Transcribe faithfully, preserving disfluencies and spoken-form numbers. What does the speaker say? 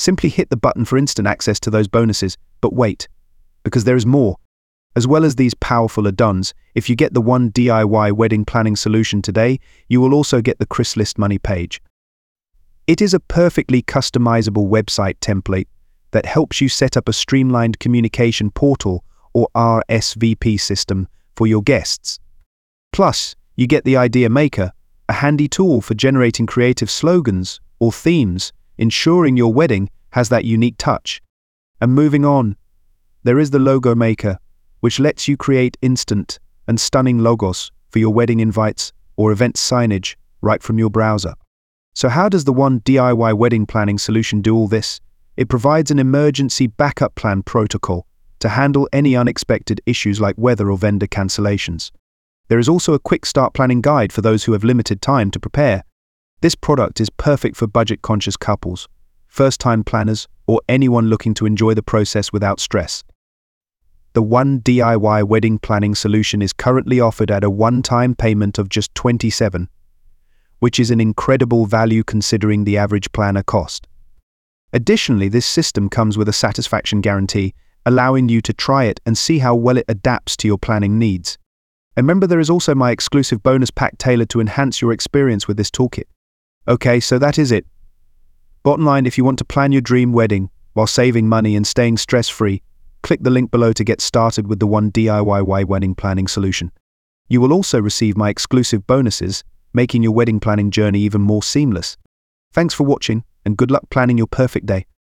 Simply hit the button for instant access to those bonuses. But wait, because there is more. As well as these powerful add-ons, if you get the One D I Y wedding planning solution today, you will also get the ChrisList Money page. It is a perfectly customizable website template that helps you set up a streamlined communication portal or R S V P system for your guests. Plus, you get the Idea Maker, a handy tool for generating creative slogans or themes, ensuring your wedding has that unique touch. And moving on, there is the Logo Maker, which lets you create instant and stunning logos for your wedding invites or event signage right from your browser. So how does the One D I Y wedding planning solution do all this? It provides an emergency backup plan protocol to handle any unexpected issues like weather or vendor cancellations. There is also a quick start planning guide for those who have limited time to prepare. This product is perfect for budget-conscious couples, first-time planners, or anyone looking to enjoy the process without stress. The One D I Y wedding planning solution is currently offered at a one-time payment of just twenty-seven dollars, which is an incredible value considering the average planner cost. Additionally, this system comes with a satisfaction guarantee, allowing you to try it and see how well it adapts to your planning needs. And remember, there is also my exclusive bonus pack tailored to enhance your experience with this toolkit. Okay, so that is it. Bottom line, if you want to plan your dream wedding while saving money and staying stress-free, click the link below to get started with the One D I Y wedding planning solution. You will also receive my exclusive bonuses, making your wedding planning journey even more seamless. Thanks for watching, and good luck planning your perfect day.